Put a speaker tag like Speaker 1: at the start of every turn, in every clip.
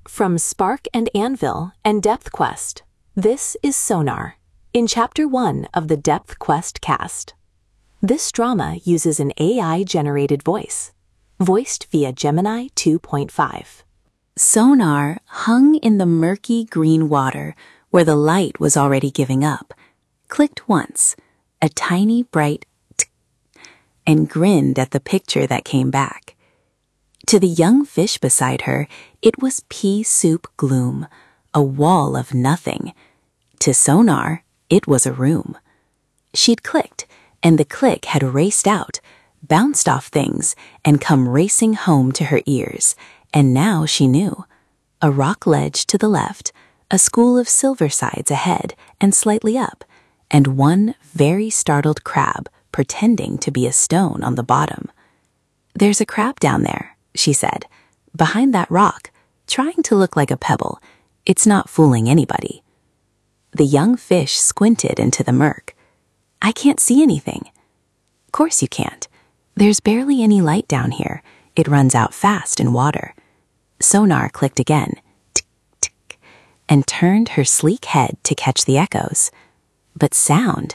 Speaker 1: From Spark and Anvil and Depth Quest, this is Sonar, in Chapter 1 of the Depth Quest cast. This drama uses an AI-generated voice, voiced via Gemini 2.5.
Speaker 2: Sonar hung in the murky green water where the light was already giving up, clicked once, a tiny bright tsk, and grinned at the picture that came back. To the young fish beside her, it was pea soup gloom, a wall of nothing. To Sonar, it was a room. She'd clicked, and the click had raced out, bounced off things, and come racing home to her ears, and now she knew. A rock ledge to the left, a school of silver sides ahead and slightly up, and one very startled crab pretending to be a stone on the bottom. "There's a crab down there," she said, "behind that rock, trying to look like a pebble. It's not fooling anybody." The young fish squinted into the murk. "I can't see anything." "Course you can't. There's barely any light down here. It runs out fast in water." Sonar clicked again, tick, tick, and turned her sleek head to catch the echoes. But sound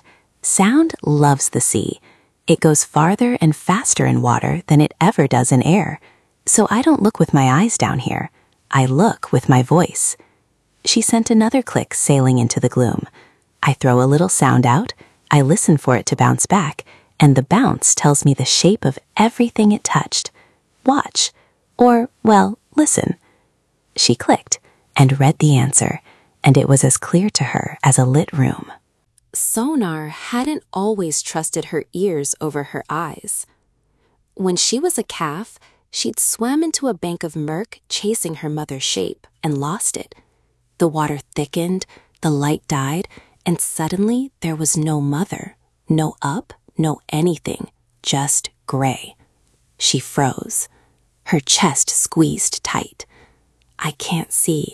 Speaker 2: loves the sea. It goes farther and faster in water than it ever does in air. So I don't look with my eyes down here. I look with my voice. She sent another click sailing into the gloom. I throw a little sound out, I listen for it to bounce back, and the bounce tells me the shape of everything it touched. Watch. Or, well, listen. She clicked and read the answer, and it was as clear to her as a lit room.
Speaker 1: Sonar hadn't always trusted her ears over her eyes. When she was a calf, she'd swam into a bank of murk chasing her mother's shape and lost it. The water thickened, the light died, and suddenly there was no mother, no up, no anything, just gray. She froze. Her chest squeezed tight. I can't see,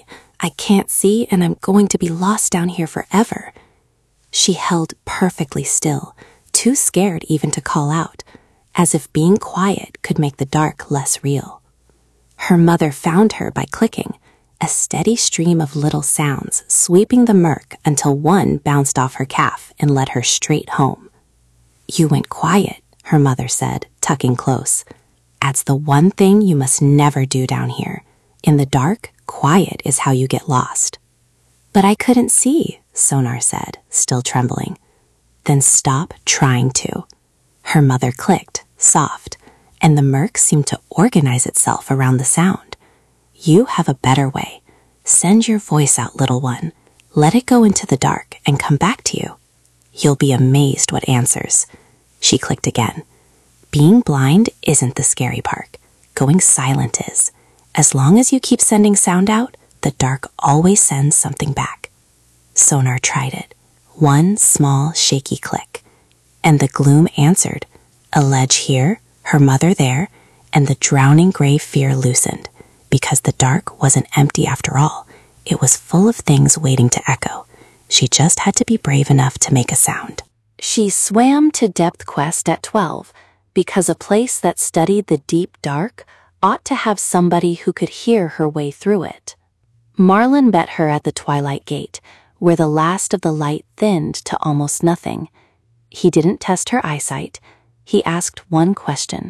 Speaker 1: and I'm going to be lost down here forever." She held perfectly still, too scared even to call out, as if being quiet could make the dark less real. Her mother found her by clicking, a steady stream of little sounds sweeping the murk until one bounced off her calf and led her straight home. "You went quiet," her mother said, tucking close. "That's the one thing you must never do down here. In the dark, quiet is how you get lost." "But I couldn't see," Sonar said, still trembling. "Then stop trying to." Her mother clicked, soft, and the murk seemed to organize itself around the sound. "You have a better way. Send your voice out, little one. Let it go into the dark and come back to you. You'll be amazed what answers." She clicked again. "Being blind isn't the scary part. Going silent is. As long as you keep sending sound out, the dark always sends something back." Sonar tried it. One small, shaky click. And the gloom answered. A ledge here, her mother there, and the drowning gray fear loosened, because the dark wasn't empty after all. It was full of things waiting to echo. She just had to be brave enough to make a sound. She swam to Depth Quest at 12, because a place that studied the deep dark ought to have somebody who could hear her way through it. Marlin met her at the Twilight Gate, where the last of the light thinned to almost nothing. He didn't test her eyesight. He asked one question.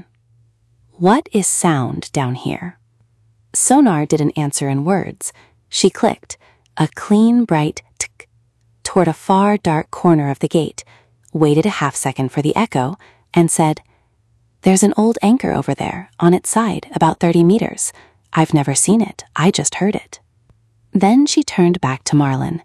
Speaker 1: "What is sound down here?" Sonar didn't answer in words. She clicked, a clean, bright tick, toward a far, dark corner of the gate, waited a half-second for the echo, and said, "There's an old anchor over there, on its side, about 30 meters. I've never seen it. I just heard it." Then she turned back to Marlin.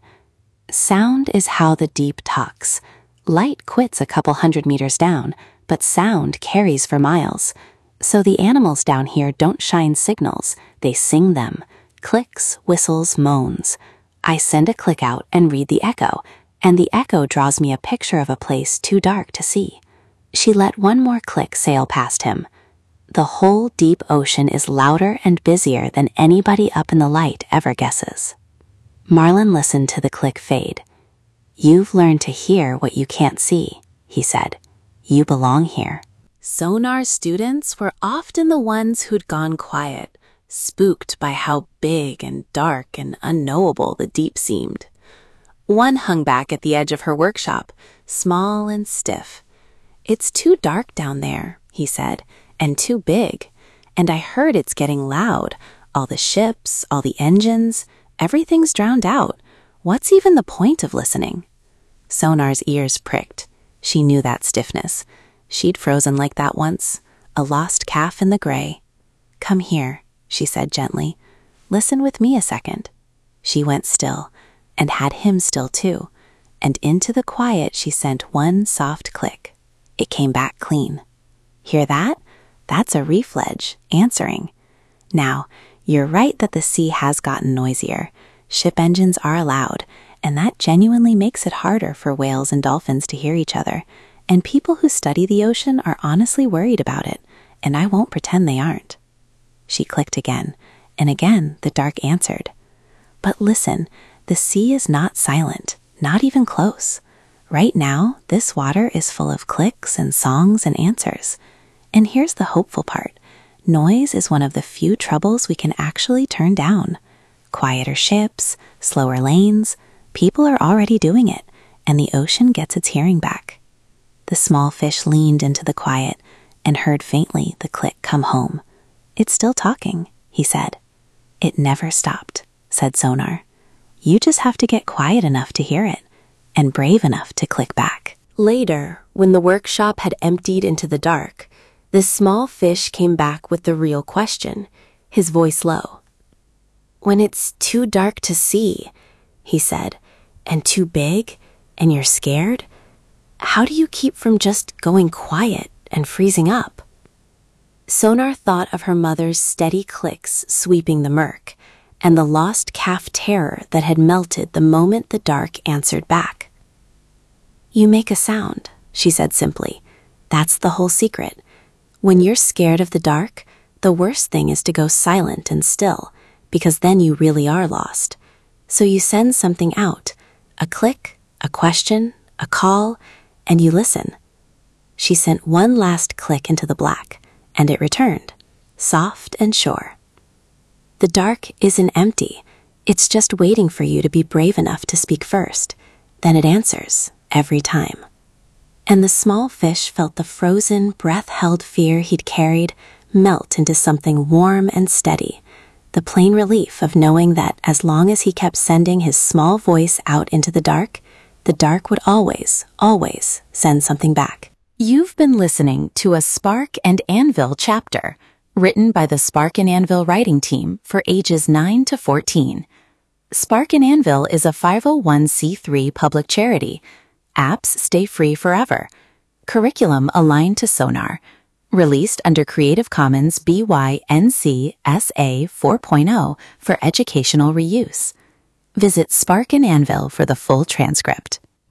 Speaker 1: "Sound is how the deep talks. Light quits a couple 100 meters down, but sound carries for miles. So the animals down here don't shine signals, they sing them. Clicks, whistles, moans. I send a click out and read the echo, and the echo draws me a picture of a place too dark to see." She let one more click sail past him. "The whole deep ocean is louder and busier than anybody up in the light ever guesses." Marlin listened to the click fade. "You've learned to hear what you can't see," he said. "You belong here." Sonar's students were often the ones who'd gone quiet, spooked by how big and dark and unknowable the deep seemed. One hung back at the edge of her workshop, small and stiff. "It's too dark down there," he said, "and too big. And I heard it's getting loud. All the ships, all the engines, everything's drowned out. What's even the point of listening?" Sonar's ears pricked. She knew that stiffness. She'd frozen like that once, a lost calf in the gray. "Come here," she said gently. "Listen with me a second." She went still, and had him still too, and into the quiet she sent one soft click. It came back clean. "Hear that? That's a reef ledge, answering. Now, you're right that the sea has gotten noisier. Ship engines are allowed, and that genuinely makes it harder for whales and dolphins to hear each other, and people who study the ocean are honestly worried about it, and I won't pretend they aren't." She clicked again, and again the dark answered. "But listen, the sea is not silent, not even close. Right now, this water is full of clicks and songs and answers. And here's the hopeful part. Noise is one of the few troubles we can actually turn down. Quieter ships, slower lanes, people are already doing it, and the ocean gets its hearing back." The small fish leaned into the quiet and heard faintly the click come home. "It's still talking," he said. "It never stopped," said Sonar. "You just have to get quiet enough to hear it, and brave enough to click back." Later, when the workshop had emptied into the dark, the small fish came back with the real question, his voice low. "When it's too dark to see," he said, "and too big, and you're scared, how do you keep from just going quiet and freezing up?" Sonar thought of her mother's steady clicks sweeping the murk, and the lost calf terror that had melted the moment the dark answered back. "You make a sound," she said simply. "That's the whole secret. When you're scared of the dark, the worst thing is to go silent and still, because then you really are lost. So you send something out, a click, a question, a call, and you listen." She sent one last click into the black, and it returned, soft and sure. The dark isn't empty. It's just waiting for you to be brave enough to speak first. Then it answers, every time. And the small fish felt the frozen, breath-held fear he'd carried melt into something warm and steady, the plain relief of knowing that as long as he kept sending his small voice out into the dark would always, always send something back.
Speaker 2: You've been listening to a Spark and Anvil chapter, written by the Spark and Anvil writing team for ages 9 to 14. Spark and Anvil is a 501c3 public charity. Apps stay free forever. Curriculum aligned to Sonar. Released under Creative Commons BY-NC SA 4.0 for educational reuse. Visit Spark and Anvil for the full transcript.